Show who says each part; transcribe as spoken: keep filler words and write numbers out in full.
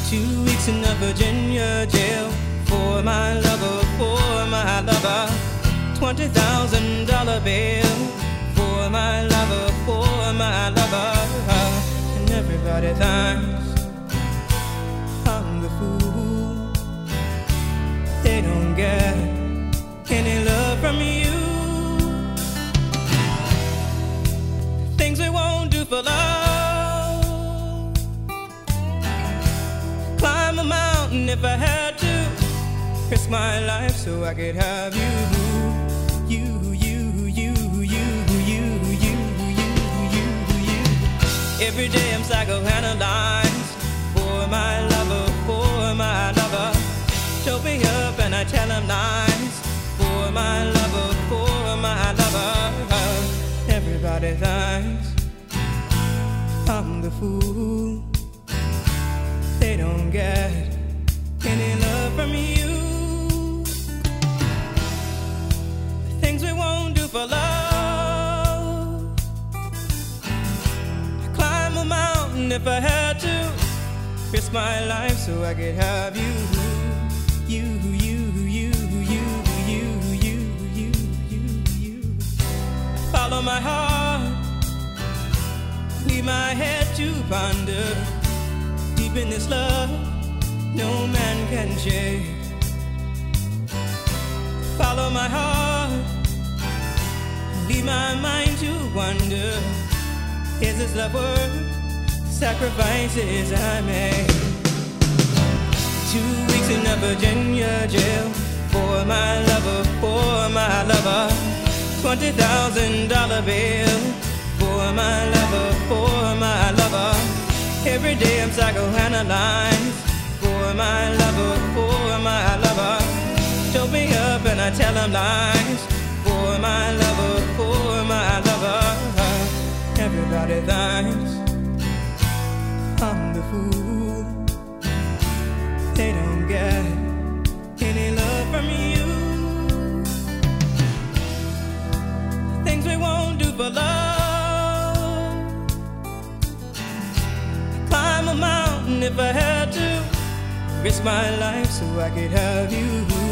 Speaker 1: Two weeks in a Virginia jail for my lover, for my lover. Twenty thousand dollar bail for my lover, for my lover. And everybody thinks I'm the fool. They don't get any love from you. Things we won't do for love. Climb a mountain if I had to. Risk my life so I could have you. You, you, you, you, you, you, you, you, you. Every day I'm psychoanalyzed for my lover, for my lover. Choke me up and I tell him lies for my lover, for my lover. Everybody thinks I'm the fool. They don't get any love from you. Things we won't do for love. Climb a mountain if I had to. Risk my life so I could have you. You, you, you, you, you, you, you, you, you. Follow my heart. Leave my head to ponder. Deep in this love, no man can shake. Follow my heart. Leave my mind to wonder. Is this love worth sacrifices I made? Two weeks in a Virginia jail for my lover, for my lover. Twenty thousand dollar bail for my lover, for my lover. Every day I'm psychoanalyzed for my lover, for my lover. Choke me up and I tell him lies for my lover, for my lover. Everybody thinks I'm the fool. They don't get any love from you. Things we won't do for love. Climb a mountain if I had to. Risk my life so I could have you.